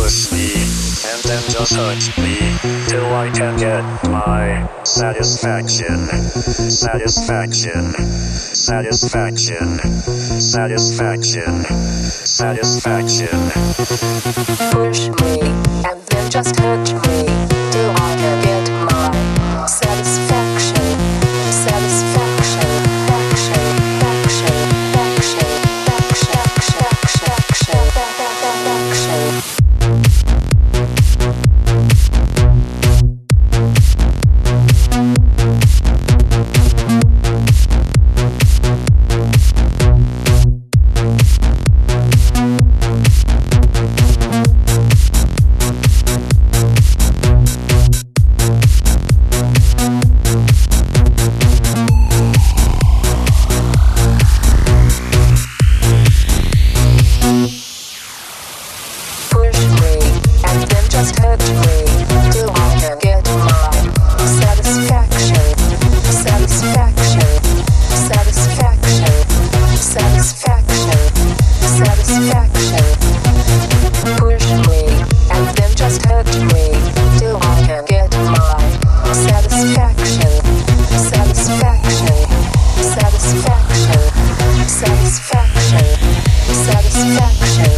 Push me, and then just hurt me, till I can get my satisfaction. Satisfaction. Satisfaction. Satisfaction. Satisfaction. Push me, and then just hurt me, till I can get my satisfaction. Satisfaction. Action. Action. Action. Action. Action. Action. Just hurt me, till I can get my satisfaction. Satisfaction. Satisfaction. Satisfaction. Satisfaction. Push me, and then just hurt me, till I can get my satisfaction. Satisfaction. Satisfaction. Satisfaction. Satisfaction.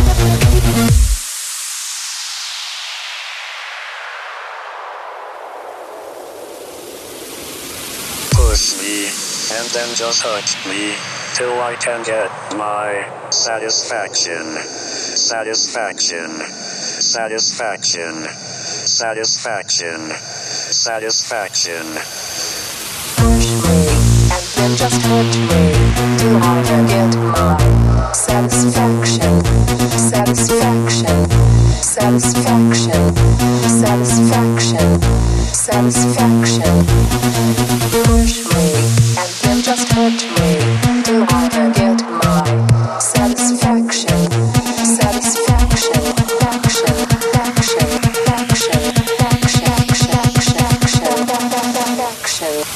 Push me, and then just hurt me, till I can get my satisfaction. Satisfaction. Satisfaction. Satisfaction. Satisfaction. Push me, and then just hurt me, till I can get my satisfaction. Satisfaction. Satisfaction. Satisfaction. Satisfaction. Push me, and then just hurt me, till I can get my satisfaction. Satisfaction. Action. Action. Action. Action. Action. Action. Action.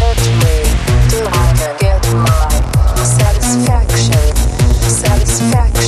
Satisfaction.